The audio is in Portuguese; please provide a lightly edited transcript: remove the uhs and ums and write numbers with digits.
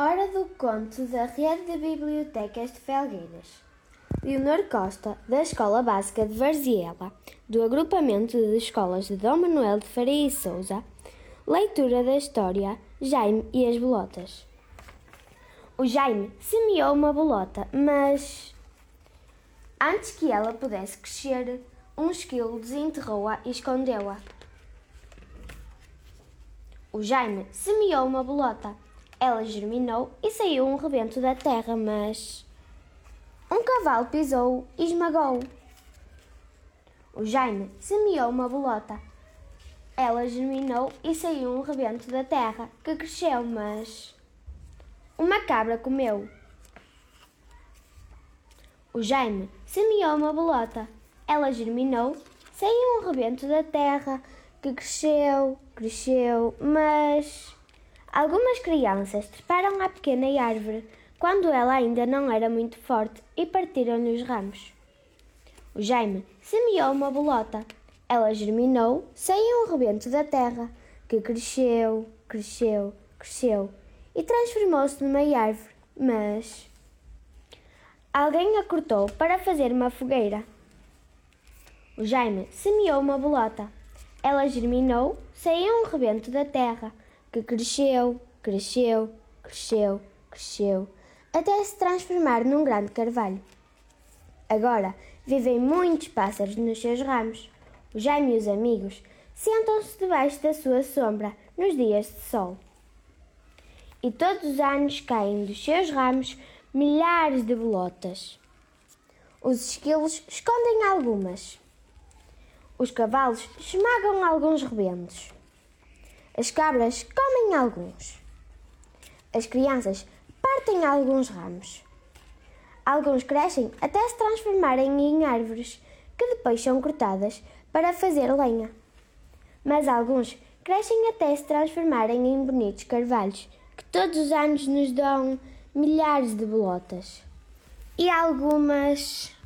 Hora do conto da Rede de Bibliotecas de Felgueiras. Leonor Costa, da Escola Básica de Varziela, do Agrupamento de Escolas de Dom Manuel de Faria e Sousa. Leitura da história Jaime e as Bolotas. O Jaime semeou uma bolota, mas antes que ela pudesse crescer, um esquilo desenterrou-a e escondeu-a. O Jaime semeou uma bolota. Ela germinou e saiu um rebento da terra, mas um cavalo pisou e esmagou. O Jaime semeou uma bolota. Ela germinou e saiu um rebento da terra, que cresceu, mas uma cabra comeu. O Jaime semeou uma bolota. Ela germinou, saiu um rebento da terra, que cresceu, mas algumas crianças treparam à pequena árvore quando ela ainda não era muito forte e partiram-lhe os ramos. O Jaime semeou uma bolota. Ela germinou, saiu um rebento da terra, que cresceu e transformou-se numa árvore, mas alguém a cortou para fazer uma fogueira. O Jaime semeou uma bolota. Ela germinou, saiu um rebento da terra, que cresceu, até se transformar num grande carvalho. Agora vivem muitos pássaros nos seus ramos. O Jaime e os amigos sentam-se debaixo da sua sombra nos dias de sol. E todos os anos caem dos seus ramos milhares de bolotas. Os esquilos escondem algumas. Os cavalos esmagam alguns rebentos. As cabras comem alguns. As crianças partem alguns ramos. Alguns crescem até se transformarem em árvores, que depois são cortadas para fazer lenha. Mas alguns crescem até se transformarem em bonitos carvalhos, que todos os anos nos dão milhares de bolotas. E algumas